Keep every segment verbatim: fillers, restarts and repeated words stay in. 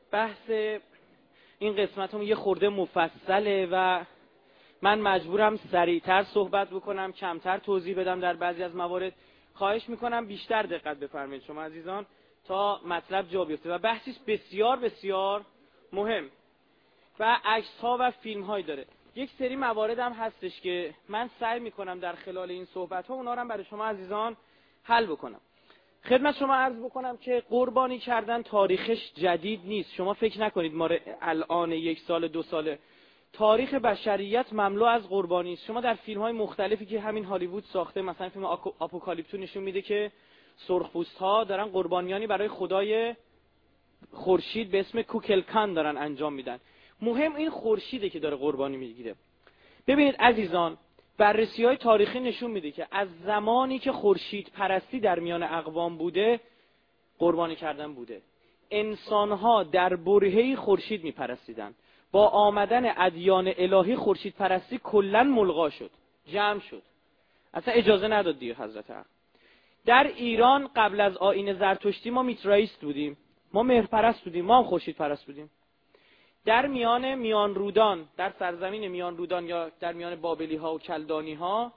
بحث این قسمت هم یه خورده مفصله و من مجبورم سریعتر صحبت بکنم، کمتر توضیح بدم در بعضی از موارد. خواهش میکنم بیشتر دقت بفرمایید شما عزیزان تا مطلب جا بیفته و بحثش بسیار بسیار مهم و عکس ها و فیلم هایی داره. یک سری موارد هم هستش که من سعی میکنم در خلال این صحبت ها اونا رو هم برای شما عزیزان حل بکنم. خدمت شما عرض بکنم که قربانی کردن تاریخش جدید نیست. شما فکر نکنید ما الان یک سال دو ساله، تاریخ بشریت مملو از قربانی است. شما در فیلم های مختلفی که همین هالیوود ساخته، مثلا فیلم آپوکالیپتو نشون میده که سرخپوست ها دارن قربانیانی برای خدای خورشید به اسم کوکلکان دارن انجام میدن. مهم این خورشیده که داره قربانی میگیره. ببینید عزیزان، بررسی های تاریخی نشون میده که از زمانی که خورشید پرستی در میان اقوام بوده، قربانی کردن بوده. انسان ها در برهه‌ای خورشید میپرستیدن. با آمدن ادیان الهی خورشید پرستی کلن ملغا شد، جمع شد، اصلا اجازه نداد دیگه حضرت حق. در ایران قبل از آیین زرتشتی ما میترائیست بودیم، ما مهرپرست بودیم، ما هم خورشید پرست بودیم. در میان میان رودان، در سرزمین میان رودان یا در میان بابلی ها و کلدانی ها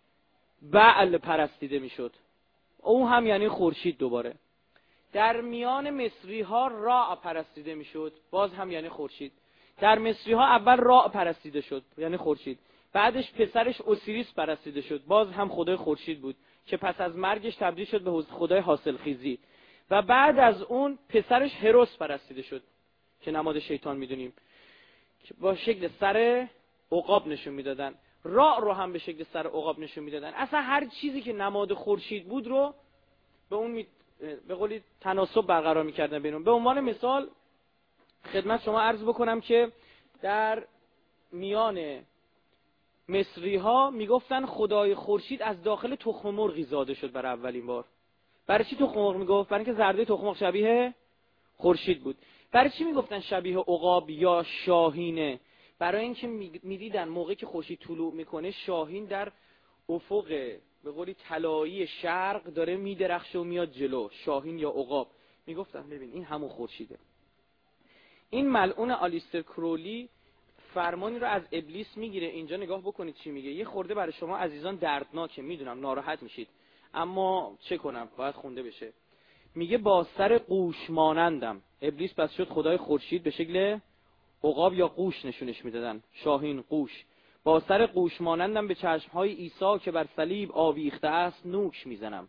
بعل پرستیده میشد، اون هم یعنی خورشید. دوباره در میان مصری ها را پرستیده میشد، باز هم یعنی خورشید. در مصری ها اول را پرستیده شد یعنی خورشید، بعدش پسرش اوسیریس پرستیده شد، باز هم خدای خورشید بود که پس از مرگش تبدیل شد به خدای حاصلخیزی، و بعد از اون پسرش هروس پرستیده شد که نماد شیطان میدونیم، که با شکل سر عقاب نشون میدادن. را رو هم به شکل سر عقاب نشون میدادن. اصلا هر چیزی که نماد خورشید بود رو به اون می... به قولی تناسب برقرار میکردن بینون. به عنوان مثال خدمت شما عرض بکنم که در میان مصری ها میگفتن خدای خورشید از داخل تخم مرغی زاده شد برای اولین بار. برای چی تخم مرغ میگفت؟ برای اینکه زرده تخم مرغ شبیه خورشید بود. برای چی میگفتن شبیه عقاب یا شاهینه؟ برای اینکه میدیدن موقعی که خورشید طلوع میکنه شاهین در افق به قولی طلایی شرق داره میدرخشه و میاد جلو، شاهین یا عقاب. میگفتن ببین این همون خورشیده. این ملعون آلیستر کرولی فرمانی رو از ابلیس میگیره. اینجا نگاه بکنید چی میگه. یه خورده برای شما عزیزان دردناکه، میدونم ناراحت میشید، اما چه کنم باید خونده بشه. میگه با سر قوش مانندم. ابلیس پس شد خدای خورشید، به شکل عقاب یا قوش نشونش میدادن، شاهین قوش. با سر قوش مانندم به چشمهای عیسی که بر صلیب آویخته است نوش میزنم.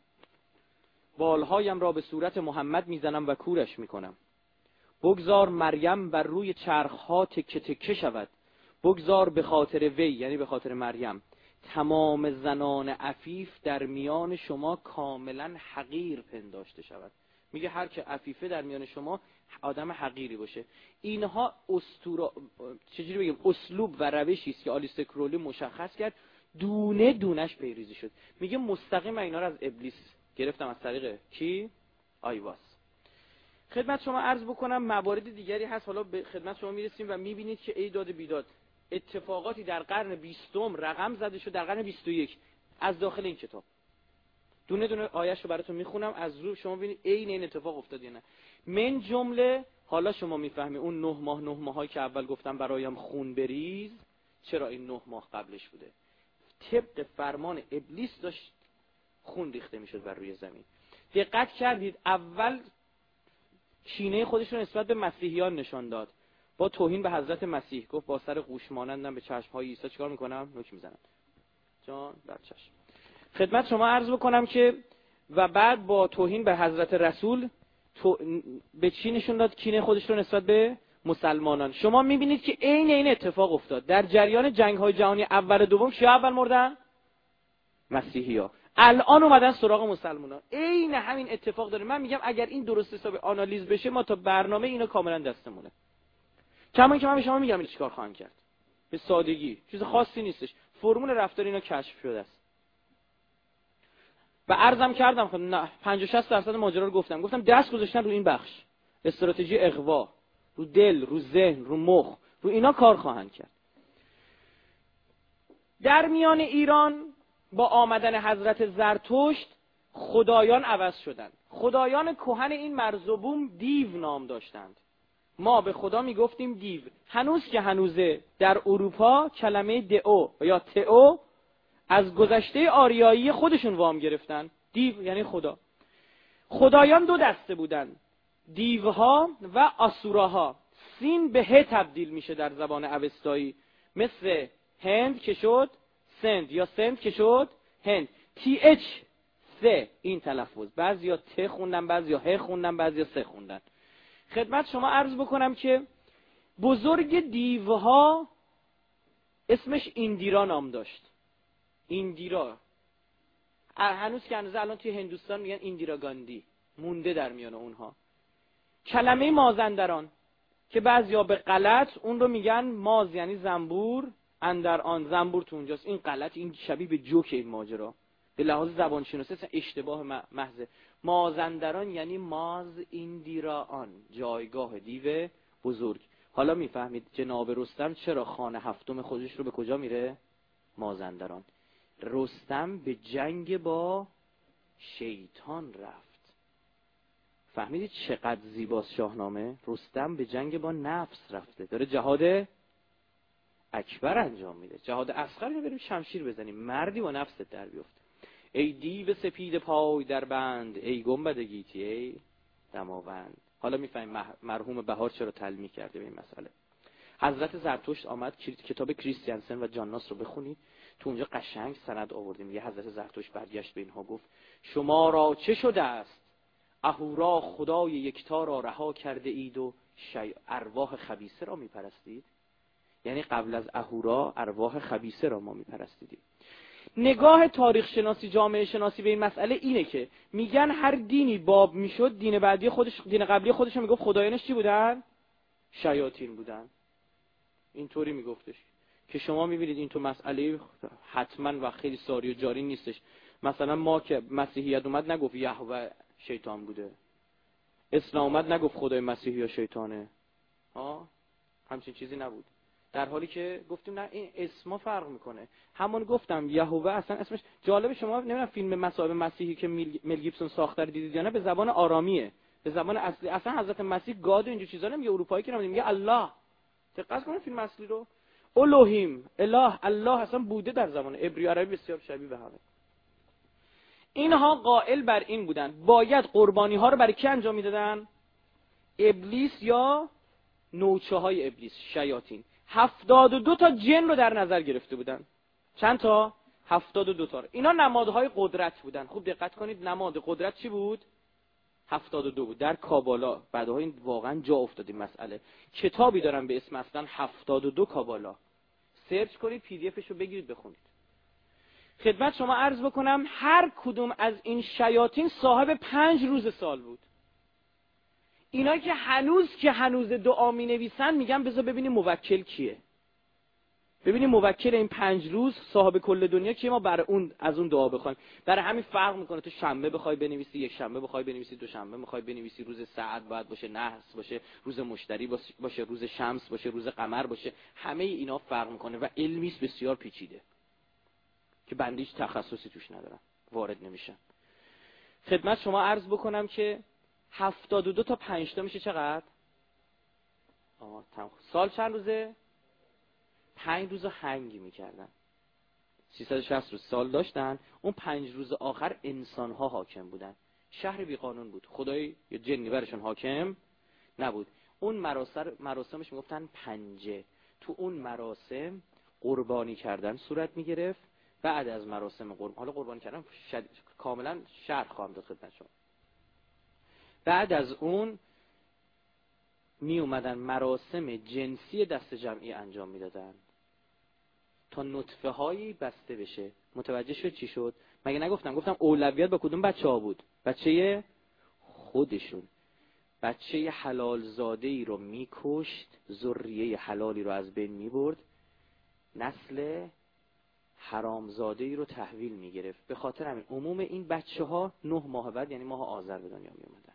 بالهایم را به صورت محمد میزنم و کورش میکنم. بگذار مریم بر روی چرخها تکه تکه شود. بگذار به خاطر وی، یعنی به خاطر مریم، تمام زنان عفیف در میان شما کاملا حقیر پنداشته شود. میگه هر که عفیفه در میان شما آدم حقیری باشه. اینها اسطوره، چجوری بگیم، اسلوب و روشی است که آلیستر کرولی مشخص کرد، دونه دونش پیریزی شد. میگه مستقیم اینا رو از ابلیس گرفتم، از طریق کی؟ آیواس. خدمت شما عرض بکنم موارد دیگری هست، حالا به خدمت شما میرسیم و میبینید که ای داد بیداد اتفاقاتی در قرن بیستم رقم زده شد در قرن بیست و یک از داخل این کتاب. دونه دونه آیه‌شو براتون میخونم، از رو شما ببینید عین این اتفاق افتاد یا نه. من جمله حالا شما میفهمی اون نه ماه نه ماهایی که اول گفتم برایم خون بریز، چرا این نه ماه قبلش بوده. طبق فرمان ابلیس داشت خون ریخته میشد بر روی زمین. دقت کردید اول کینه خودش رو نسبت به مسیحیان نشان داد با توهین به حضرت مسیح. گفت با سر قوش مانندم به چشم‌های عیسی چیکار میکنم؟ نوک میزنم. جان بر چشم. خدمت شما عرض بکنم که و بعد با توهین به حضرت رسول تو... به چی نشون داد کینه خودش رو نسبت به مسلمانان. شما میبینید که عین این اتفاق افتاد در جریان جنگ‌های جهانی اول و دوم. کیا اول مردن؟ مسیحی‌ها. الان اومدن سراغ مسلمانان. عین همین اتفاق داره. من میگم اگر این درست حسابی آنالیز بشه ما تا برنامه اینو کاملا دستمونه. کما اینکه من به شما میگم این چیکار خواهند کرد. به سادگی، چیز خاصی نیستش. فرمول رفتار اینا کشف شده است. و عرضم کردم خب نه پنجاه شصت درصد ماجرا رو گفتم. گفتم دست گذاشتن رو این بخش. استراتژی اغوا، رو دل، رو ذهن، رو مخ، رو اینا کار خواهند کرد. در میان ایران با آمدن حضرت زرتشت خدایان عوض شدند. خدایان کهن این مرز و بوم دیو نام داشتند. ما به خدا میگفتیم دیو. هنوز که هنوزه در اروپا کلمه دئو یا تئو از گذشته آریایی خودشون وام گرفتن. دیو یعنی خدا. خدایان دو دسته بودن، دیوها و آسوراها. سین به ه تبدیل میشه در زبان اوستایی، مثل هند که شد سند یا سند که شد هند. تی اچ سه این تلفظ، بعضیا ت خوندن، بعضیا ه خوندن، بعضیا س خوندن. خدمت شما عرض بکنم که بزرگ دیوها اسمش ایندیرا نام داشت. ایندیرا هنوز که هنوز الان توی هندوستان میگن ایندیرا گاندی، مونده در میان اونها. کلمه مازندران که بعضیا به غلط اون رو میگن ماز یعنی زنبور، اندر آن زنبور تو اونجاست. این غلط، این شبیه به جوک این ماجرا، به لحاظ زبان شناسی اشتباه محض. مازندران یعنی ماز ایندیرا آن، جایگاه دیو بزرگ. حالا میفهمید جناب رستم چرا خانه هفتم خودش رو به کجا میره؟ مازندران. رستم به جنگ با شیطان رفت. فهمیدید چقدر زیباست شاهنامه؟ رستم به جنگ با نفس رفته، داره جهاد اکبر انجام میده. جهاد اصغر رو بریم شمشیر بزنیم، مردی با نفست در بیفته. ای دیو سپید پای در بند، ای گنبد گیتی ای دماوند. حالا میفهمیم مرحوم بهار چرا تلمیح کرده به این مسئله. حضرت زرتشت آمد، کتاب کریستیانسن و جانناس رو بخونید، تو اونجا قشنگ سند آوردیم. یه حضرت زرتشت برگشت به اینها گفت شما را چه شده است؟ اهورا خدای یکتا را رها کرده اید و شی... ارواح خبیثه را میپرستید. یعنی قبل از اهورا ارواح خبیثه را ما میپرستیدیم. نگاه تاریخ شناسی، جامعه شناسی به این مسئله اینه که میگن هر دینی باب میشد، دین بعدی خودش، دین قبلی خودش رو میگفت خدایانش چی بودن؟ شیاطین بودن. اینطوری میگفتش که شما میبینید این تو مسئله حتما و خیلی ساری و جاری نیستش. مثلا ما که مسیحیت اومد نگفت یهوه شیطان بوده، اسلام اومد نگفت خدای مسیحی یا شیطانه، ها همچین چیزی نبود. در حالی که گفتیم نه این اسما فرق میکنه. همون گفتم یهوه اصلا اسمش جالب، شما نمیدونم فیلم مصائب مسیحی که مل گیبسون ساخته رو دیدید یا نه، به زبان آرامیه، به زبان اصلی. اصلا حضرت مسیح گاد و اینجور چیزا نمیگه، اروپایی که نمیگه الله. دقت کنید فیلم اصلی رو، الوهیم اله الله اصلا بوده در زبان عبری و عربی بسیار شبیه به همه. اینها قائل بر این بودن باید قربانی ها رو برای کی انجام میدادن؟ ابلیس یا نوچه های ابلیس، شیاطین. هفتاد و دو تا جن رو در نظر گرفته بودن. چند تا؟ هفتاد و دو تا. اینا نمادهای قدرت بودن. خوب دقت کنید نماد قدرت چی بود؟ هفتاد و دو بود. در کابالا بعدها این واقعا جا افتاد این مسئله. کتابی دارم به اسم اصلا هفتاد و دو کابالا. سرچ کنید، پی دی افش رو بگیرید بخونید. خدمت شما عرض بکنم هر کدوم از این شیاطین صاحب پنج روز سال بود. اینا که هنوز که هنوز دعا می نویسن میگن بذار ببینیم موکل کیه، ببینیم موکل این پنج روز صاحب کل دنیا کیه، ما برای اون از اون دعا بخوایم. برای همین فرق میکنه تو شنبه بخوای بنویسی، یک شنبه بخوای بنویسی، دو شنبه بخوای بنویسی، روز سعد باید باشه، نحس باشه، روز مشتری باشه، روز شمس باشه، روز قمر باشه. همه اینا فرق میکنه و علمی است بسیار پیچیده که بنده هیچ تخصصی توش ندارم، وارد نمیشم. خدمت شما عرض بکنم که هفتاد و دو تا پنج تا میشه چقدر؟ آه سال چند روزه؟ پنج روز هنگی میکردن. سیصد و شصت روز سال داشتن، اون پنج روز آخر انسان ها حاکم بودن. شهر بی قانون بود، خدای یا جنی برشون حاکم نبود. اون مراسم مراسمش میگفتن پنجه. تو اون مراسم قربانی کردن صورت میگرفت. بعد از مراسم قربانی، حالا قربانی کردن شد... کاملا شرح خواهم داد خدمت شما. بعد از اون می اومدن مراسم جنسی دست جمعی انجام میدادن تا نطفه هایی بسته بشه. متوجه شد چی شد؟ مگه نگفتم؟ گفتم اولویت با کدوم بچه ها بود؟ بچه خودشون. بچه حلال زاده ای رو میکشت، ذریه حلالی رو از بین میبرد، نسل حرامزاده ای رو تحویل میگرفت. به خاطر همین عموم این بچه ها نه ماه بعد یعنی ماه آذر به دنیا می اومدند.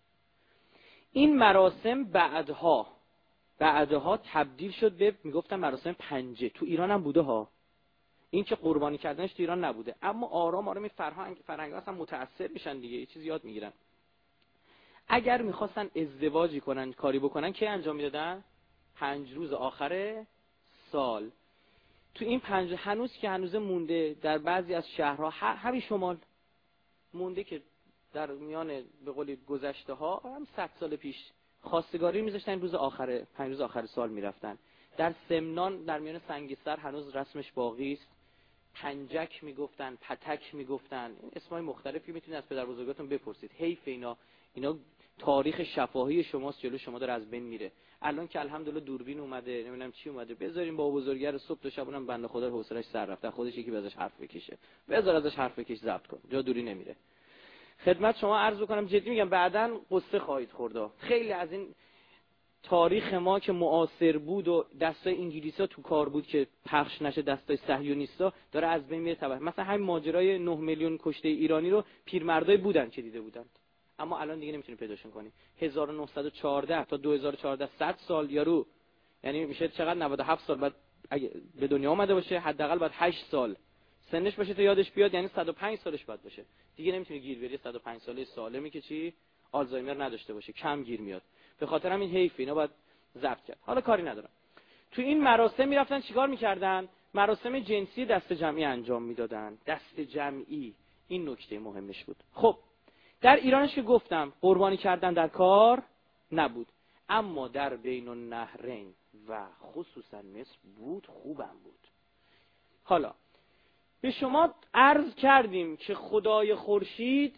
این مراسم بعدها بعدها تبدیل شد به میگفتن مراسم پنجه. تو ایران هم بوده ها، این که قربانی کردنش تو ایران نبوده، اما آرام آرام فرهنگ فرهنگ اصلا متأثر میشن دیگه، یه چیز یاد میگیرن. اگر میخواستن ازدواجی کنن، کاری بکنن، که انجام میدادن؟ پنج روز آخر سال. تو این پنج هنوز که هنوز مونده در بعضی از شهرها، همین شمال مونده که در میان به قولی گذشته ها هم صد سال پیش خواستگاری میذاشتن، روز آخر پنج روز آخر سال میرفتن. در سمنان در میان سنگستر هنوز رسمش باقی است. پنجک میگفتن، پتک میگفتن، اسمای مختلفی میتونید از پدر بزرگاتون بپرسید. حیف اینا اینا تاریخ شفاهی شماست، جلو شما داره از بین میره. الان که الحمدلله دوربین اومده، نمیدونم چی اومده، بذاریم با بزرگار صبح تا شب اونم بنده خدا حوصله‌اش سر رفته، خودش یکی ازش حرف بکشه، بذار ازش حرف بکش، ضبط کن، جا دوری نمیره. خدمت شما عرض کنم، جدی میگم، بعداً قصه خواهید خورد. خیلی از این تاریخ ما که معاصر بود و دستای انگلیسا تو کار بود که پخش نشه، دستای صهیونیستا، داره از بین میره. تبع مثلا همین ماجرای نه میلیون کشته ایرانی رو پیرمردای بودن که دیده بودن، اما الان دیگه نمیتونی پیداشون کنی. هزار و نهصد و چهارده تا دو هزار و چهارده صد سال یارو، یعنی میشه چقدر؟ نود و هفت سال بعد اگه به دنیا اومده باشه، حداقل بعد هشت سال سنش باشه تا یادش بیاد، یعنی صد و پنج سالش بعد باشه. دیگه نمیتونی گیر بیاری. صد و پنج ساله سالمی که چی آلزایمر نداشته باشه، کم گیر میاد. به خاطر همین حیف اینا باید ضبط کرد. حالا کاری ندارم. تو این مراسم میرفتن چیکار میکردن؟ مراسم جنسی دست جمعی انجام میدادن. دست جمعی، این نکته مهمش بود. خب در ایرانش که گفتم قربانی کردن در کار نبود، اما در بین النهرین و خصوصا مصر بود، خوبم بود. حالا به شما عرض کردیم که خدای خورشید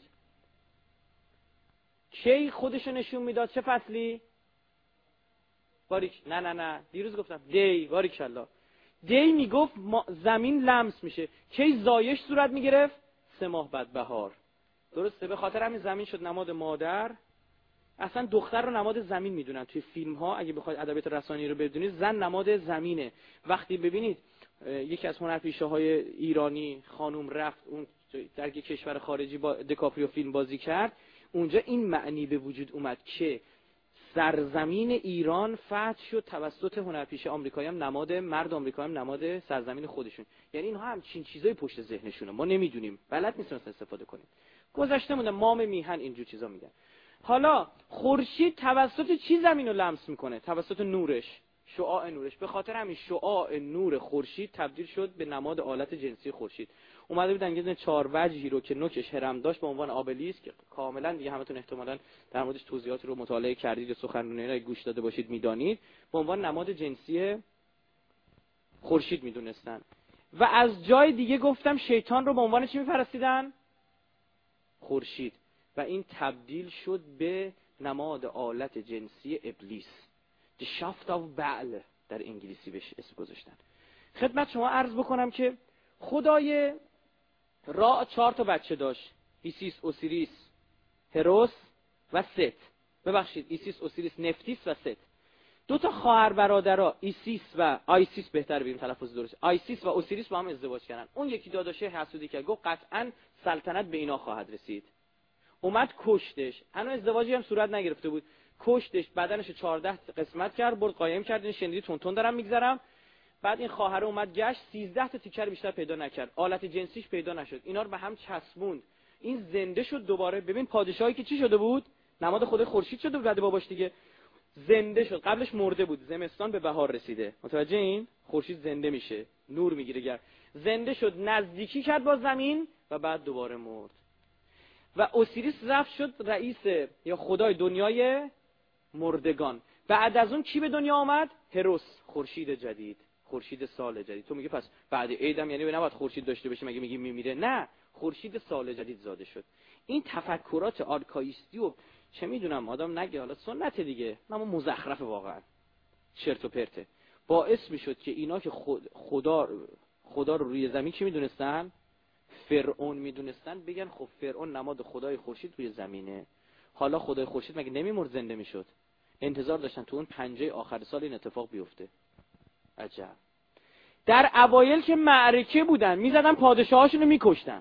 کی خودشو نشون میداد؟ چه فصلی؟ باریک نه نه نه دیروز گفتم دی. باریکالله. دی میگفت زمین لمس میشه. کی زایش صورت میگرفت؟ سه ماه بعد بهار. درسته؟ به خاطر همین زمین شد نماد مادر. اصلا دختر رو نماد زمین میدونن توی فیلم ها. اگه بخواید ادبیات رسانه‌ای رو بدونید، زن نماد زمینه. وقتی ببینید یکی از هنرپیشه های ایرانی خانوم رفت اون در یک کشور خارجی با دکاپریو فیلم بازی کرد، اونجا این معنی به وجود اومد که سرزمین ایران فتح شد توسط هنرپیشه آمریکایی، هم نماد مرد آمریکایی، هم نماد سرزمین خودشون. یعنی اینها همچین چیزای پشت ذهنشونه، ما نمیدونیم، بلد نیستیم استفاده کنیم. گذشته مونده مام میهن اینجور چیزا میگن. حالا خورشید توسط چی زمین رو لمس میکنه؟ توسط نورش، شعاع نورش. به خاطر همین شعاع نور خورشید تبدیل شد به نماد آلت جنسی خورشید. اومده بودن یه چهار وجهی رو که نوکش هرم داشت به عنوان آبلیسک، که کاملا دیگه همتون احتمالاً در موردش توضیحات رو مطالعه کردید یا سخنرانی رو گوش داده باشید میدانید، به عنوان نماد جنسی خورشید میدونستن. و از جای دیگه گفتم شیطان رو به عنوان چی میپرستیدن؟ خورشید. و این تبدیل شد به نماد آلت جنسی ابلیس. The shaft of بعل در انگلیسی بهش اسم گذاشتن. خدمت شما عرض بکنم که خدای را چهار تا بچه داشت: ایسیس، اوسیریس، هروس و ست. ببخشید ایسیس، اوسیریس، نفتیس و ست. دو تا خواهر برادرها ایسیس و آیسیس، بهتر بگیم تلفظ درست، آیسیس و اوسیریس با هم ازدواج کردن. اون یکی داداشه حسودی کرد، گفت قطعاً سلطنت به اینا خواهد رسید. اومد کشتش. هنوز ازدواجی هم صورت نگرفته بود. کشتش، بدنش چهارده قسمت کرد، برد قایم کرد. این شنیدی تون تون دارم میگذرم. بعد این خواهر اومد گشت، سیزده تا تیکر بیشتر پیدا نکرد. آلت جنسیش پیدا نشد. اینا رو به هم چسبوند. این زنده شد دوباره. ببین پادشاهی که چی شده بود؟ نماد خود خورشید شده بود، باباش دیگه. زنده شد. قبلش مرده بود. زمستان به بهار رسیده. متوجه این؟ خورشید زنده میشه، نور میگیره. گر زنده شد، نزدیکی کرد با زمین و بعد دوباره مرد. و اوسیریس رفت شد رئیس یا خدای دنیای مردگان. بعد از اون کی به دنیا آمد؟ هروس، خورشید جدید، خورشید سال جدید. تو میگی پس بعد عیدم یعنی نباید خورشید داشته باشیم، مگه میگی میمیره؟ نه، خورشید سال جدید زاده شد. این تفکرات آرکایستی و چه میدونم آدم نگه، حالا سنت دیگه، اما مزخرف واقعا، چرت و پرته، باعث میشد که اینا که خود خدا خدا رو روی زمین چی میدونستن؟ فرعون میدونستن، بگن خب فرعون نماد خدای خورشید روی زمینه. حالا خدای خورشید مگه نمیمرد، زنده میشد؟ انتظار داشتن تو اون پنجه آخر سال این اتفاق بیفته. عجب. در اوایل که معرکه بودن میزدن پادشاهاشون رو میکشتن.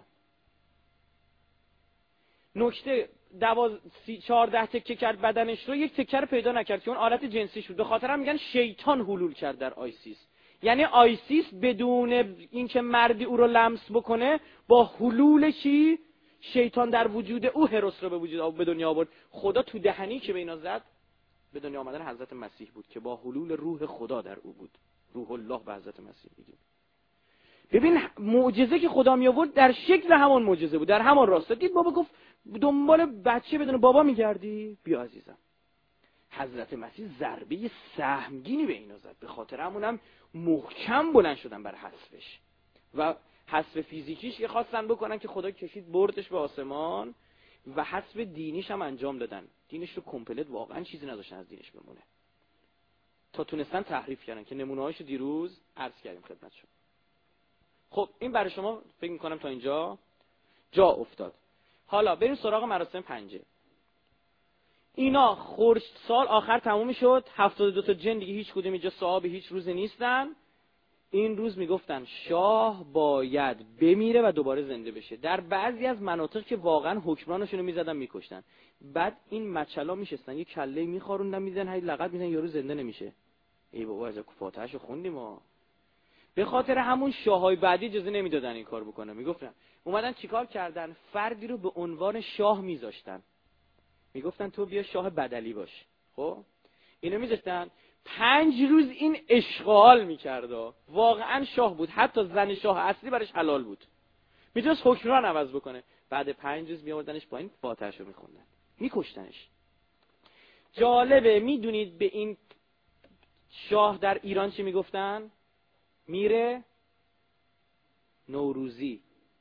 نکته دواز سی چهارده تکه کرد بدنش رو، یک تکه رو پیدا نکرد که اون آلت جنسیش بود. به خاطر هم میگن شیطان حلول کرد در آیسیس. یعنی آیسیس بدون اینکه مردی او رو لمس بکنه، با حلول چی؟ شیطان در وجود او هروس رو به وجود به دنیا آورد. خدا تو دهنی که به اینا زد به دنیا آمدن حضرت مسیح بود که با حلول روح خدا در او بود. روح الله به حضرت مسیح میگیم. ببین معجزه که خدا می آورد در شکل همون معجزه بود، در همون راستا. دید بابا گفت دنبال بچه بدون بابا میگردی؟ بیا عزیزم. حضرت مسیح ضربه سهمگینی به اینا زد، به خاطر همونم محکم بلند شدن بر حذفش و حذف فیزیکیش که خواستن بکنن که خدا کشید بردش به آسمان و حذف دینیش هم انجام دادن. دینش رو کامپلت واقعا چیزی نداشتن از دینش بمونه تا تونستن تحریف کردن که نمونه‌هاشو دیروز عرض کردیم خدمتشون. خب این برای شما فکر می‌کنم تا اینجا جا افتاد. حالا بریم سراغ مراسم پنجه. اینا خورشت سال آخر تموم شد، هفتاد و دو تا جن دیگه هیچ کدوم اینجا صاحب هیچ روزی نیستن. این روز میگفتن شاه باید بمیره و دوباره زنده بشه. در بعضی از مناطق که واقعا حکمرانشون رو میزدن میکشتن. بعد این مچلا میشستن یه کله میخاروندن میزدن هی لغت میزنن یارو زنده نمیشه. ای بابا از فاتحه‌شو خوندیم ما. به خاطر همون شاههای بعدی اجازه نمیدادن این کار بکنه. میگفتن اومدن چیکار کردن؟ فردی رو به عنوان شاه میذاشتن. میگفتن تو بیا شاه بدلی باش. خب اینو میذاشتن پنج روز این اشغال میکرد. واقعا شاه بود، حتی زن شاه اصلی برش حلال بود، میتونست حکمران عوض بکنه. بعد پنج روز میآوردنش پایین فاتحه‌شو میخوندن، میکشتنش. جالبه میدونید به این شاه در ایران چی میگفتن؟ میره نوروزی.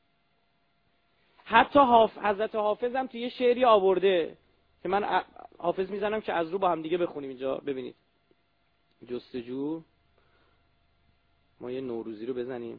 حتی حافظ حضرت حافظ هم توی یه شعری آورده که من حافظ میزنم که از رو با هم دیگه بخونیم. اینجا ببینید جستجو، ما یه نوروزی رو بزنیم.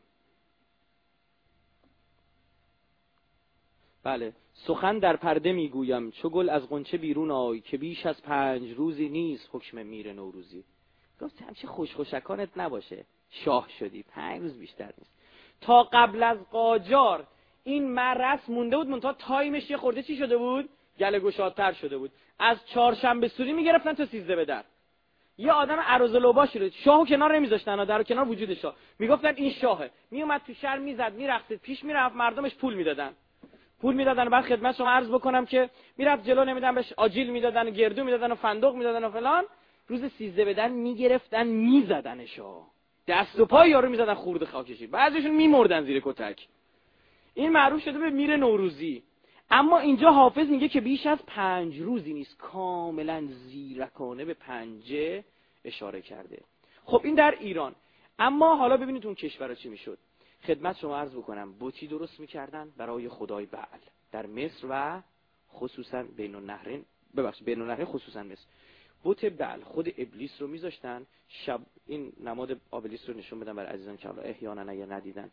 بله، سخن در پرده میگویم چو گل از غنچه بیرون آی که بیش از پنج روزی نیست حکم میر نوروزی. گفت همچه خوش خوشکانت نباشه، شاه شدی پنج روز بیشتر نیست. تا قبل از قاجار این مرس مونده بود، منتها تایمش یه خورده چی شده بود؟ گله گشادتر شده بود. از چهارشنبه سوری میگرفتن تا سیزده به در. یه آدم عروض لوباشی رو شاهو کنار نمیذاشتن، در کنار وجود شاه میگفتن این شاهه. میومد تو شهر میزد میرقصید پیش میرفت، مردمش پول میدادن پول میدادن بعد خدمت شما عرض بکنم که میرفت جلو نمیدن بهش آجیل میدادن و گردو میدادن و فندق میدادن و فلان. روز سیزده به در میگرفتن میزدنشو، دست و پای یارو میزدن خورد خاکشی، بعضیشون میمردن زیر کتک. این معروف شده به میر نوروزی. اما اینجا حافظ میگه که بیش از پنج روزی نیست، کاملا زیرکانه به پنجه اشاره کرده. خب این در ایران. اما حالا ببینید اون کشورها چی میشد. خدمت شما عرض بکنم بتی درست میکردن برای خدای بعل در مصر و خصوصا بین النهرین، ببخشید بین النهرین خصوصا مصر. بت بعل خود ابلیس رو میذاشتن. شب این نماد ابلیس رو نشون بدم برای عزیزان که حالا احیانا اگه ندیدن.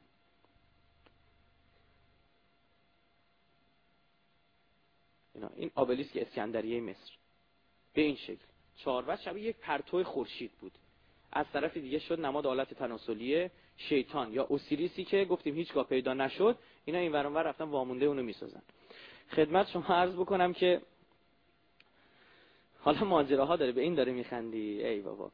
اینا این ابلیس که اسکندریه مصر به این شکل چهار وجه شبیه یک پرتو خورشید بود. از طرف دیگه شد نماد آلت تناسلیه شیطان یا اوسیریسی که گفتیم هیچگاه پیدا نشد. اینا این ور اون ور رفتن وامونده اونو میسازن. خدمت شما عرض بکنم که حالا ماجراها داره، به این داره میخندی ای بابا.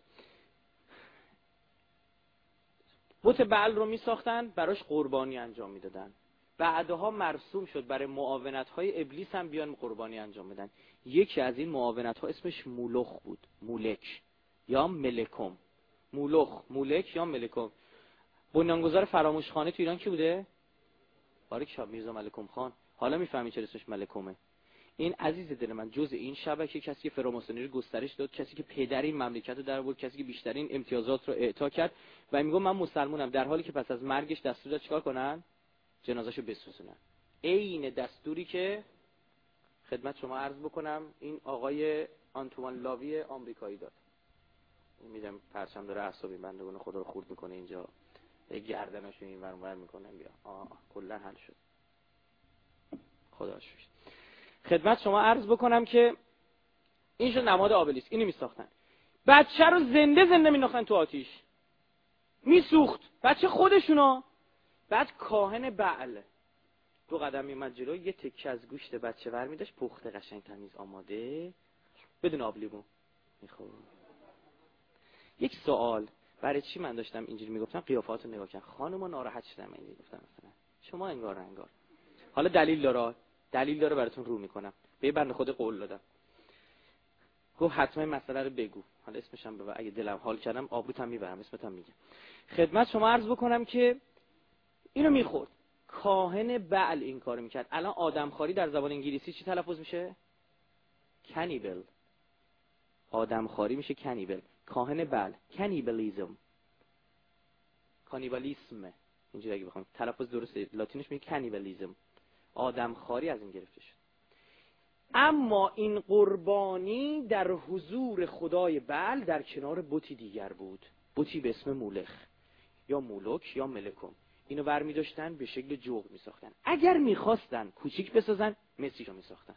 بت بعل رو میساختن براش قربانی انجام میدادن. بعدها مرسوم شد برای معاونت های ابلیس هم بیان قربانی انجام بدن. یکی از این معاونت ها اسمش مولخ بود، مولک یا ملکم. مولخ، مولک یا ملکم. بنیانگذار فراموشخانه تو ایران کی بوده؟ بارک شاه میرزا ملکم خان. حالا میفهمی چرا اسمش ملکمه. این عزیز دل من جز این شبکه کسی که فراماسونری گسترش داد، کسی که پدر این مملکت رو در آورد، کسی که بیشترین امتیازات رو اعطا کرد و میگم من مسلمانم، در حالی که پس از مرگش دستور داد چیکار کنن؟ جنازه‌شو بسوزونن. عین دستوری که خدمت شما عرض بکنم این آقای آنتوان لاوی آمریکایی داد. میدم پرچم داره اعصابی بندگان خدا رو خورد میکنه اینجا، گردنشو این ور اون ور میکنه. بیا آه کلا حل شد، خدا شکر. خدمت شما عرض بکنم که این شد نماد ابلیس. اینو میساختن، بچه رو زنده زنده مینداختن تو آتیش، میسوخت بچه خودشونا. بعد کاهن بعل دو قدم میمد جلو، یه تکه از گوشت بچه ور میداشت پخته قشنگ تمیز آماده بدون آب لیمو میخورد. یک سوال، برای چی من داشتم اینجوری میگفتم؟ قیافات رو نگاه کن. خانوما ناراحت شدن من اینجوری گفتم مثلا شما انگار انگار. حالا دلیل داره. دلیل داره براتون رو میکنم. به بنده خود قول دادم، گفت حتما مسئله رو بگو. حالا اسمش هم ببر، اگه دلم حال کردم آبروت هم میبرم، اسمت هم میگم. خدمت شما عرض بکنم که اینو میخورد. کاهن بعل این کارو میکرد. الان آدمخواری در زبان انگلیسی چی تلفظ میشه؟ کانیبل. آدمخواری میشه کانیبل. کاهن بعل، کانیبالیسم، کانیبالیسم. اینجوری اگه بخوام تلفظ درسته لاتینش میگه کانیبالیسم. آدمخواری از این گرفته شد. اما این قربانی در حضور خدای بعل در کنار بتی دیگر بود، بتی به اسم مولخ یا مولوک یا ملکم. اینو برمی داشتن به شکل جغد می ساختن. اگر می خواستن کوچیک بسازن مسیحشو می ساختن،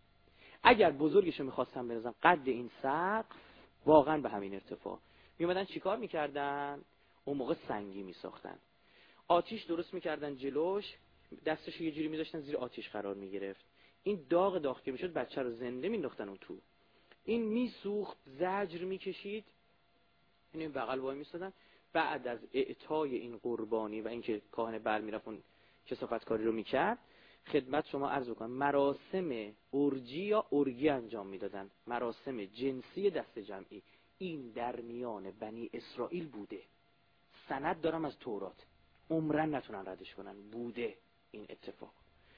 اگر بزرگشو می خواستن بنازن قد این سقف واقعا به همین ارتفاع می اومدن چیکار می کردن؟ اون موقع سنگی می ساختن، آتیش درست می کردن جلوش، دستشو یه جوری می داشتن زیر آتیش قرار می گرفت. این داغ داغ که می شد بچه رو زنده می انداختن اون تو، این می سوخت، زجر می کشید، این بغل وای می سادن. بعد از اعطای این قربانی و اینکه کاهن بعل میرفت اون کثافتکاری رو میکرد، خدمت شما عرض بکنم مراسم اورجی یا ارگی انجام میدادن، مراسم جنسی دست جمعی. این در میان بنی اسرائیل بوده، سند دارم از تورات، عمرن نتونن ردش کنن، بوده این اتفاق.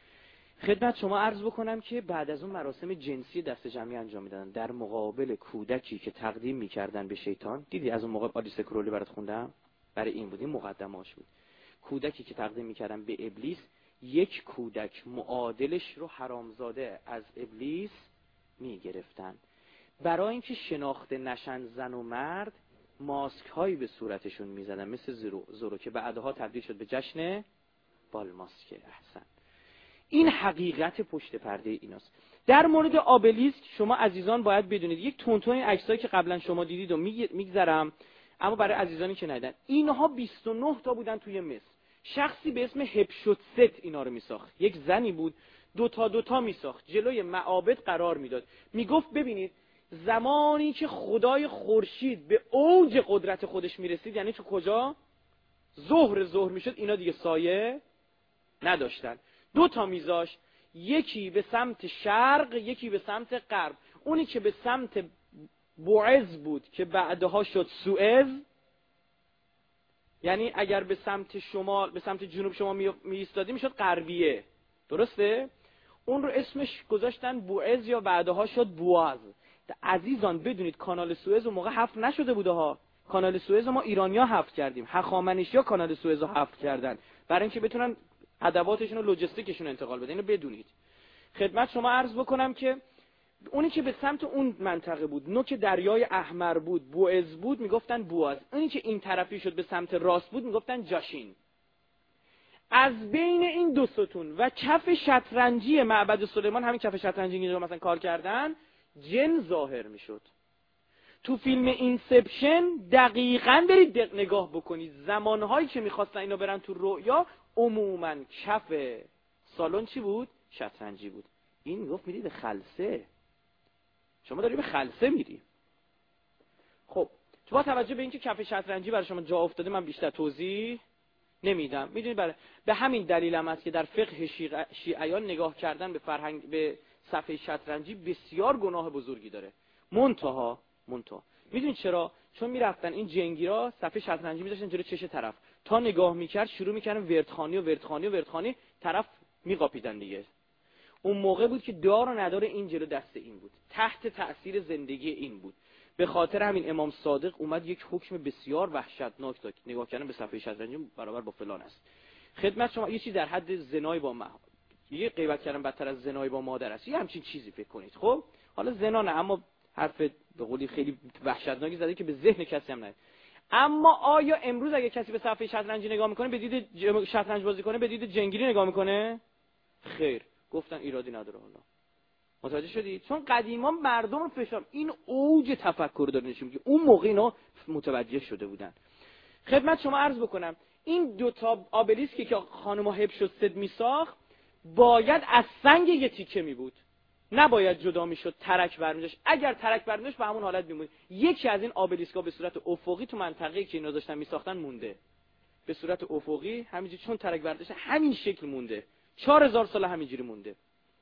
خدمت شما عرض بکنم که بعد از اون مراسم جنسی دست جمعی انجام میدادن در مقابل کودکی که تقدیم میکردن به شیطان. دیدی از اون موقع آلیس کرولی برات خوندم، برای این بود، این مقدماش بود. کودکی که تقدیم میکردن به ابلیس، یک کودک معادلش رو حرامزاده از ابلیس میگرفتن. برای اینکه شناخته نشن زن و مرد، ماسک هایی به صورتشون میزدن مثل زرو, زرو که بعدها تبدیل شد به جشن بال ماسک. احسن. این حقیقت پشت پرده ایناست. در مورد آبلیسک شما عزیزان باید بدونید، یک تونتون این عکسایی که قبلا شما دیدید و میگذرم، اما برای عزیزانی که ندیدن، اینها بیست و نه تا بودن توی مصر. شخصی به اسم هپشوست اینا رو میساخت. یک زنی بود، دو تا دو تا میساخت، جلوی معابد قرار میداد. میگفت ببینید زمانی که خدای خورشید به اوج قدرت خودش میرسید، یعنی تو کجا؟ ظهر ظهر میشد، اینا دیگه سایه نداشتن. دو تا میذاش، یکی به سمت شرق، یکی به سمت غرب. اونی که به سمت بوعز بود که بعدها شد سوئز، یعنی اگر به سمت شمال، به سمت جنوب شما می ایستادی میشد غربیه، درسته؟ اون رو اسمش گذاشتن بوعز یا بعدها شد بواز. عزیزان بدونید کانال سوئز اون موقع حفر نشده بوده ها. کانال سوئز ما ایرانیا حفر کردیم، هخامنشی‌ها کانال سوئز رو حفر کردن برای اینکه بتونن ادواتشون و لوجستیکشون انتقال بدن. اینو بدونید. خدمت شما عرض بکنم که اونی که به سمت اون منطقه بود، نوک دریای احمر بود، بوعز بود، میگفتن بواز. اونی که این طرفی شد به سمت راست بود میگفتن جاشین. از بین این دو ستون و کف شطرنجی معبد سلیمان، همین کف شطرنجی که مثلا کار کردن، جن ظاهر میشد. تو فیلم اینسپشن دقیقاً برید دق نگاه بکنید، زمانهایی که میخواستن اینا برن تو رؤیا، عموماً کف سالن چی بود؟ شطرنجی بود. این میگفت میری به خلسه، شما داری به خلسه میری. خب تو با توجه به اینکه کف شطرنجی برای شما جا افتاده، من بیشتر توضیح نمیدم. میدونید برای به همین دلیل هم است که در فقه شیعیان نگاه کردن به فرهنگ، به صفحه شطرنجی بسیار گناه بزرگی داره. منتها منتها میدونید چرا؟ چون میرفتن این جنگیرا صفحه شطرنجی میذاشتن جلوی چش طرف، تا نگاه میکرد شروع میکردن وردخانی و وردخانی و وردخانی، طرف میقاپیدن دیگه. اون موقع بود که دار و ندار این جلو دست این بود، تحت تأثیر زندگی این بود. به خاطر همین امام صادق اومد یک حکم بسیار وحشتناک داد، نگاه کردن به صفحه شطرنجی برابر با فلان است. خدمت شما یه چیز در حد زنای با مه... یه غیبت کردن بدتر از زنای با مادر است، یه همچین چیزی فکر کنید. خب حالا زنا نه، اما حرف به قولی خیلی وحشتناکی زده که به ذهن کسی هم نه. اما آیا امروز اگه کسی به صفحه شطرنجی نگاه میکنه، به دید شطرنج بازی کنه، به دید جنگیری نگاه میکنه؟ خیر، گفتن ایرادی نداره. حالا متوجه شدید؟ چون قدیما مردم فشار، این اوج تفکر داره نشون میده، اون موقع اینا متوجه شده بودن. خدمت شما عرض بکنم این دو تا آبلیسکی که خانم هپشوست میساخت باید از سنگ یه تیکه می بود، نباید جدا میشد ترک برمی‌داشت. اگر ترک برمی‌داشت به همون حالت میموند. یکی از این آبلیسک‌ها به صورت افقی تو منطقه‌ای که اینا داشتن میساختن مونده، به صورت افقی همینجوری، چون ترک برداشت همین شکل مونده، چهار هزار سال همینجوری مونده.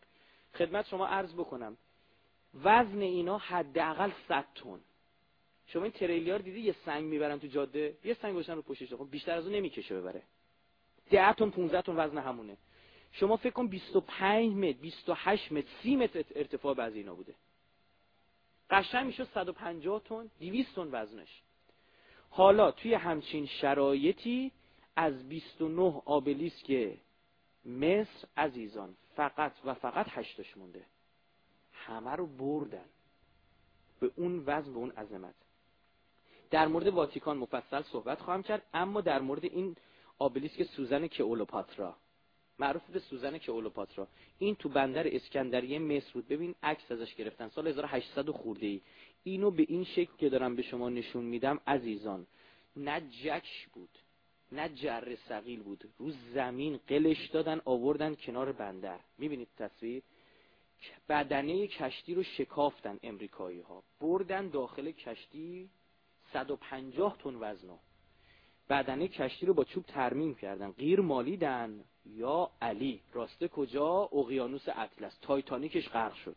خدمت شما عرض بکنم وزن اینا حداقل صد تن. شما این تریلیار دیدی یه سنگ میبرن تو جاده، یه سنگ گذاشتن رو پشتش، خب بیشتر از اون نمیکشه ببره. ده تن پانزده تن وزن همونه. شما فکر کن بیست و پنج متر، بیست و هشت متر، سی متر ارتفاع بعضی اینا بوده. قشنگ میشد صد و پنجاه تن، دویست تن وزنش. حالا توی همچین شرایطی از بیست و نه آبلیسک مصر عزیزان فقط و فقط هشتاش مونده. همه رو بردن به اون وزن، به اون عظمت. در مورد واتیکان مفصل صحبت خواهم کرد، اما در مورد این آبلیسک سوزن کئولوپاترا، معروف به سوزن کئولوپاترا، این تو بندر اسکندریه مصر بود. ببین عکس ازش گرفتن سال هزار و هشتصد خورده ای. اینو به این شکل که دارم به شما نشون میدم عزیزان، نه جکش بود نه جره ثقیل بود، رو زمین قلش دادن آوردن کنار بندر. میبینید تصویر؟ بدنه کشتی رو شکافتن امریکایی ها، بردن داخل کشتی، صد و پنجاه تن وزنه. بدنه کشتی رو با چوب ترمیم کردن، غیر مالیدن. یا علی راسته کجا؟ اقیانوس اطلس. تایتانیکش غرق شد.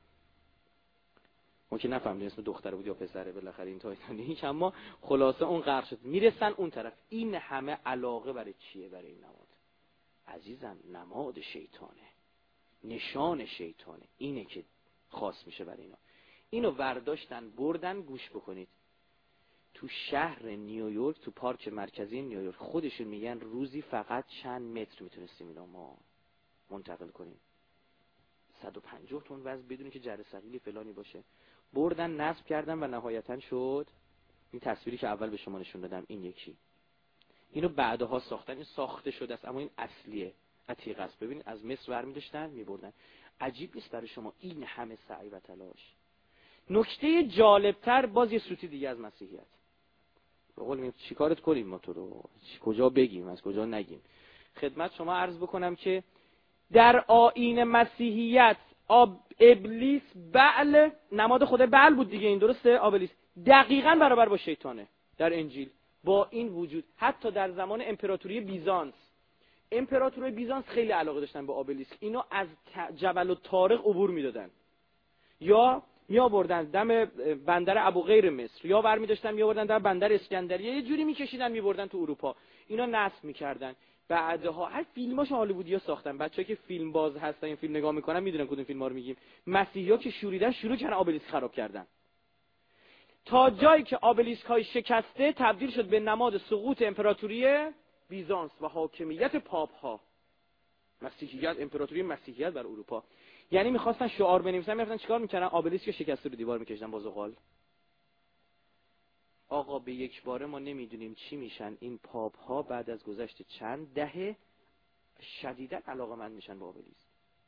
ما که نفهمیدیم اسم دختره بود یا پسره بالاخره این تایتانیک، اما خلاصه اون غرق شد. میرسن اون طرف. این همه علاقه برای چیه؟ برای این نماد عزیزم، نماد شیطانه، نشان شیطانه. اینه که خاص میشه برای اینا. اینو ورداشتن بردن. گوش بکنید، تو شهر نیویورک، تو پارک مرکزی نیویورک، خودشون میگن روزی فقط چند متر میتونستیم اینا ما منتقل کنیم. صد و پنجاه تن وزن بدون که جره ثقیلی فلانی باشه. بردن نصب کردن و نهایتاً شد این تصویری که اول به شما نشون دادم. این یکی، اینو بعدها ساختن، این ساخته شده است، اما این اصلیه، عتیق است. ببین از مصر برمی داشتن میبردن. عجیب نیست برای شما این همه سعی و تلاش؟ نکته جالبتر باز یه سوتی دیگه از مسیحیت. به قول میگم چیکارت کنیم ما تو رو، کجا بگیم از کجا نگیم. خدمت شما عرض بکنم که در آیین مسیحیت آب ابلیس بعل، نماد خود بعل بود دیگه، این درسته؟ آبلیس دقیقاً برابر با شیطانه در انجیل. با این وجود حتی در زمان امپراتوری بیزانس، امپراتوری بیزانس خیلی علاقه داشتن به آبلیسک. اینو از جبل الطارق عبور میدادن یا می آوردن دم بندر ابوقیر مصر، یا برمی داشتن می آوردن در بندر اسکندریه، یه جوری میکشیدن میبردن تو اروپا. اینا نصب میکردن. بعدها هر فیلماش هالیوودیا ساختن. بچه‌ها که فیلم باز هستن، این فیلم نگاه میکنن میدونن کدوم فیلم‌ها رو میگیم. مسیحی‌ها که شوریدن شروع کردن آبلیسک خراب کردن، تا جایی که آبلیسک‌های شکسته تبدیل شد به نماد سقوط امپراتوری بیزانس و حاکمیت پاپ‌ها. مسیحیت، امپراتوری مسیحیت بر اروپا. یعنی می‌خواستن شعار بنویسن، می‌رفتن چیکار می‌کردن؟ آبلیسک شکسته رو دیوار می‌کشیدن با زغال. آقا به یک باره ما نمیدونیم چی میشن این پاپ‌ها بعد از گذشت چند دهه شدیداً علاقه‌مند میشن به آبلیسک.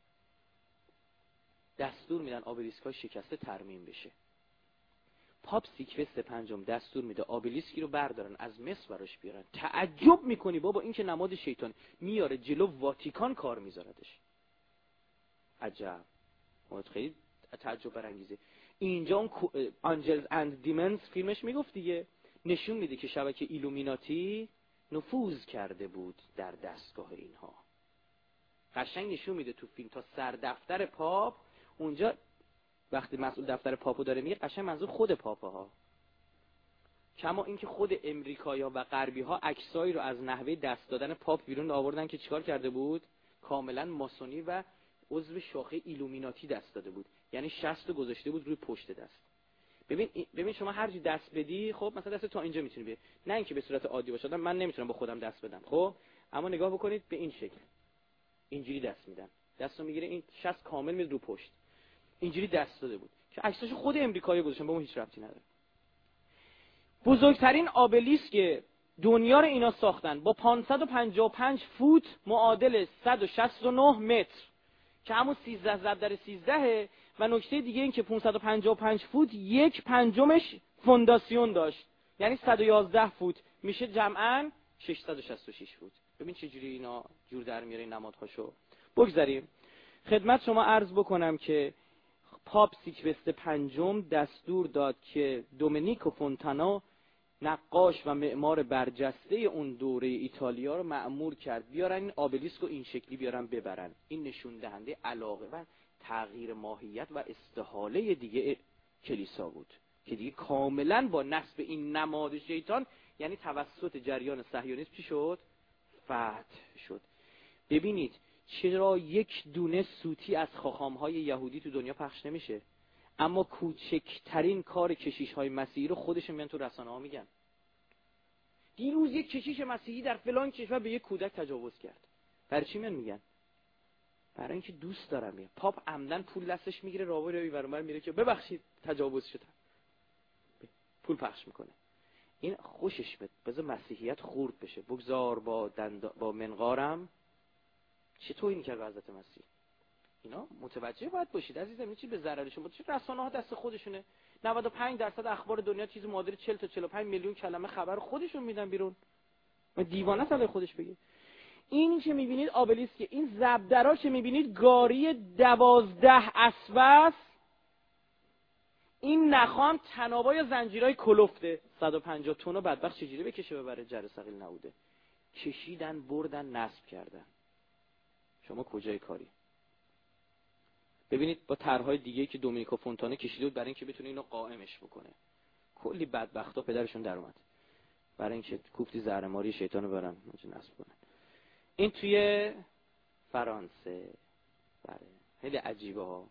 دستور میدن آبلیسک‌های شکسته ترمیم بشه. پاپ سیکوست پنجم دستور میده آبلیسکی رو بردارن از مصر براش بیارن. تعجب میکنی بابا این که نماد شیطان، میاره جلو واتیکان کار میذاردش. عجب، خیلی تعجب برانگیزه. اینجا اون آنجلز اند دیمنز فیلمش میگفت دیگه، نشون میده که شبکه ایلومیناتی نفوذ کرده بود در دستگاه اینها. قشنگ نشون میده تو فیلم تا سر دفتر پاپ اونجا، وقتی مسئول دفتر پاپو داره میگه قشنگ منظور خود پاپها. کما اینکه خود امریکایی‌ها و غربی‌ها عکسایی رو از نحوه دست دادن پاپ بیرون آوردن که چیکار کرده بود؟ کاملا ماسونی و عضو شاخه ایلومیناتی دست داده بود. یعنی شست گذاشته بود روی پشت دست. ببین ببین شما هر چی دست بدی، خب مثلا دست تا اینجا میتونی بیاری، نه اینکه به صورت عادی باشه. من نمیتونم با خودم دست بدم، خب اما نگاه بکنید به این شکل، اینجوری دست میدن، دستو میگیره، این شست کامل میاد رو پشت، اینجوری دست داده بود که عکساشو خود امریکایی گذاشتن، با اون هیچ ربطی نداره. بزرگترین آبلیسک دنیا رو اینا ساختن با پانصد و پنجاه و پنج فوت معادل صد و شصت و نه متر که همون سیزده ضرب در سیزده. و نکته دیگه این که پانصد و پنجاه و پنج فوت یک پنجمش فونداسیون داشت، یعنی صد و یازده فوت میشه جمعاً ششصد و شصت و شش فوت. ببین چه جوری اینا جور در میاره این نمادهاشو. بگذاریم خدمت شما عرض بکنم که پاپ سیکوست پنجم دستور داد که دومینیکو فونتانا، نقاش و معمار برجسته اون دوره ایتالیا رو مأمور کرد بیارن این آبلیسک رو این شکلی بیارن ببرن. این نشون دهنده علاقه و تغییر ماهیت و استحاله دیگه کلیسا بود که دیگه کاملا با نصب این نماد شیطان، یعنی توسط جریان صهیونیسم چی شد؟ فتح شد. ببینید چرا یک دونه سوتی از خاخام‌های یهودی تو دنیا پخش نمیشه، اما کوچکترین کار کشیش‌های مسیحی رو خودشون میان تو رسانه‌ها میگن. دیروز یک کشیش مسیحی در فلان کشور به یک کودک تجاوز کرد. برای چی میان میگن؟ برای اینکه دوست دارم میگن. پاپ عمدن پول دستش میگیره راوی روی برابر میره که ببخشید تجاوز شدم، پول پخش میکنه. این خوشش بده، بذار مسیحیت خورد بشه، بگذار با دند... با منقارم چطور این کرد حضرت مسیح. اینا متوجه باید باشید عزیزم، این چی به ضرر شما. چه رسانه ها دست خودشونه، نود و پنج درصد اخبار دنیا چیز معادل چهل تا چهل و پنج میلیون کلمه خبر خودشون میدن بیرون. ما دیوانه است خودش بگه. این که میبینید آبلیسک، این زبدرا که میبینید گاری دوازده اسب، این نخام تنابای زنجیرای کلفته صد و پنجاه تن و بدبخت چجوری بکشه ببره؟ جره ثقیل نبوده. کشیدن بردن نصب کردن. شما کجای کاری؟ ببینید با طرحهای دیگه که دومینیکو فونتانه کشیده بود برای اینکه بتونه اینو قائمش بکنه، کلی بدبختا پدرشون در اومد برای اینکه کوفتی زهرماری شیطانو برن اونجا نصب کنن. این توی فرانسه. بله خیلی عجیبه ها.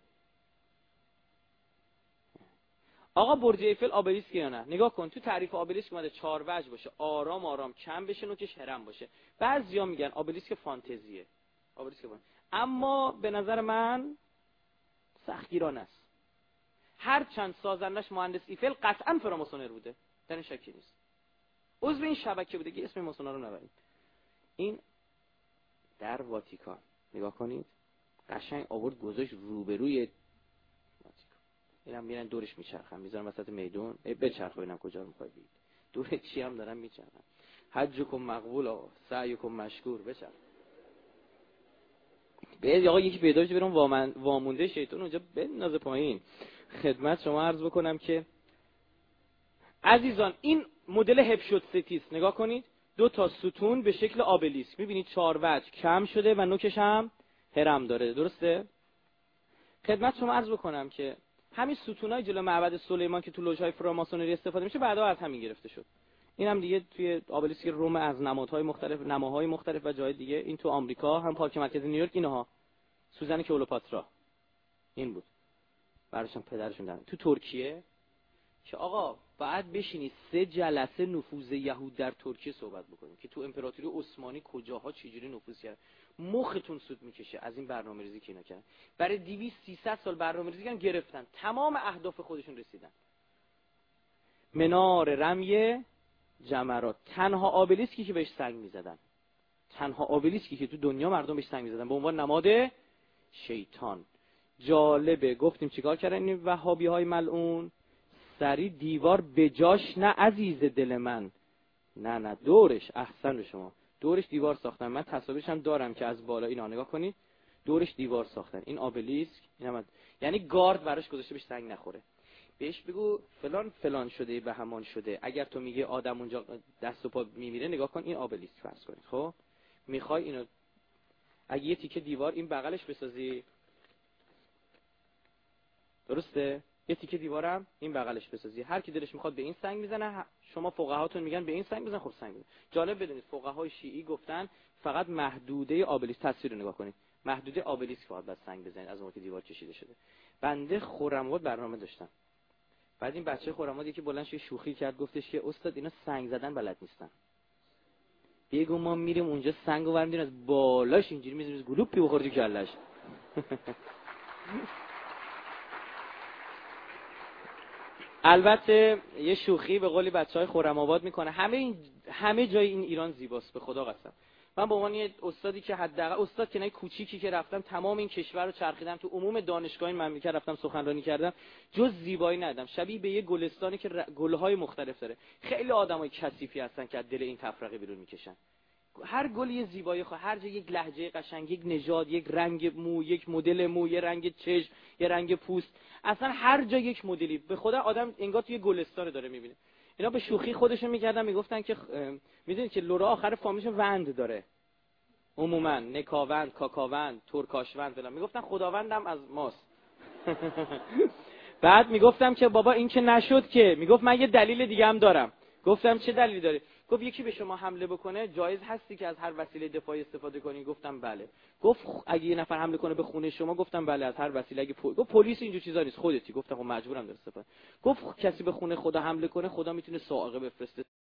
آقا برج ایفل آبلیسک یا نه؟ نگاه کن تو تعریف آبلیسک اومده چهار وجه باشه، آرام آرام کم بشه، نوکش هرم باشه. بعضیا میگن آبلیسک فانتزیه، آبلیسک فانتزیه. اما به نظر من سختگیرانه است. هر چند سازندش مهندس ایفل قطعا فراماسونر بوده، در این شکی نیست، عضو این شبکه بوده که اسم ماسونا رو نبرید. این در واتیکان نگاه کنید، قشنگ آورد گذاشت روبروی واتیکان. اینم میرن دورش میچرخن، میذارن وسط میدون، بچرخ ببینم کجا میخوای بید. دور چی هم دارن میچرخن. حجکم مقبول آقا، سعیکم مشکور، بچرخ. به آقا یکی پیدا بشه برام وامن وامونده شیطان اونجا بندازه پایین. خدمت شما عرض بکنم که عزیزان این مدل هپشوتستیس نگاه کنید، دو تا ستون به شکل آبلیسک، میبینید چهار وجه کم شده و نوکش هم هرم داره، درسته؟ خدمت شما عرض بکنم که همین ستونای جلو معبد سلیمان که تو لوژهای فراماسونری استفاده میشه بعدا از همین گرفته شد. این هم دیگه توی آبلیسک روم از نمادهای مختلف، نماهای مختلف و جای دیگه. این تو آمریکا هم پارک مرکزی نیویورک اینها، سوزن کلئوپاترا این بود، براشون پدرشون دارن. تو ترکیه که آقا بعد بشینید سه جلسه نفوذ یهود در ترکیه صحبت بکنیم که تو امپراتوری عثمانی کجاها چجوری نفوذ کرد، مختون سود میکشه از این برنامه‌ریزی که اینا کردن. برای دویست سیصد سال برنامه‌ریزی کردن، گرفتن، تمام اهداف خودشون رسیدن. منار رمی جمرات، تنها آبلیسکی که بهش سنگ میزدن، تنها آبلیسکی که تو دنیا مردم بهش سنگ میزدن به عنوان نماد شیطان. جالبه گفتیم چیکار کردن این وهابی‌های ملعون؟ سری دیوار بجاش نه عزیز دل من، نه نه دورش، احسن به شما، دورش دیوار ساختن. من تصاویرش هم دارم که از بالا اینا نگاه کنید، دورش دیوار ساختن. این آبلیسک این یعنی گارد براش گذاشته بهش سنگ نخوره. بهش بگو فلان فلان شده به همان شده. اگر تو میگه آدم اونجا دست و پا میمیره، نگاه کن این آبلیسک فرض کنید. خب میخوای اینو اگه یه تیکه دیوار این بغلش بسازی، درسته؟ یه تیکه دیوارم این بغلش بسازی، هر کی دلش میخواد به این سنگ میزنه. شما فقهاتون میگن به این سنگ بزن، خب سنگ بزن. جالب بدونید فقهای شیعی گفتن فقط محدوده آبلیسک، تصویر رو نگاه کنید، محدوده آبلیسک فقط بس سنگ بزنید از اون که دیوار کشیده شده. بنده خرم‌آباد برنامه داشتم، بعد این بچه خرم‌آباد یکی بلند شد شوخی کرد، گفتش که استاد اینا سنگ زدن بلد نیستن، بگو ما میریم اونجا سنگو برمی‌داریم از بالاش اینجوری می‌ذاریم گلوپی بخوره تو کله‌اش. البته یه شوخی به قولی بچهای خرم‌آباد میکنه. همه این همه جای این ایران زیباست به خدا قسم. من به عنوان یه استادی که حداقل استاد که نه کوچیکی که رفتم تمام این کشور رو چرخیدم، تو عموم دانشگاه این مملکت رفتم سخنرانی کردم، جز زیبایی ندیدم. شبیه به یه گلستانی که ر... گل‌های مختلف داره. خیلی آدمای کثیفی هستن که از دل این تفرقه بیرون میکشن. هر گل یه زیبایی خواهد، هر جا یک لهجه قشنگ، یک نژاد، یک رنگ مو، یک مدل مو، یه رنگ چشم، یه رنگ پوست، اصلا هر جا یک مدلی. به خدا آدم انگار توی گلستان داره میبینه. اینا به شوخی خودشون میکردن، میگفتن که میدونید که لورا آخر فامیلش وند داره. عموما نکاوند، کاکاوند، ترکاشوند فلان میگفتن خداوندم از ماست. بعد میگفتم که بابا این که نشد که. میگفت من یه دلیل دیگه هم دارم. گفتم چه دلیلی داری؟ گفت یکی به شما حمله بکنه جایز هستی که از هر وسیله دفاعی استفاده کنی؟ گفتم بله. گفت اگه یه نفر حمله کنه به خونه شما؟ گفتم بله از هر وسیله. اگه پل... گفت پلیس اینجور چیزا نیست خودتی. گفتم خب مجبورم در استفاده. گفت کسی به خونه خدا حمله کنه خدا میتونه صاعقه بفرسته.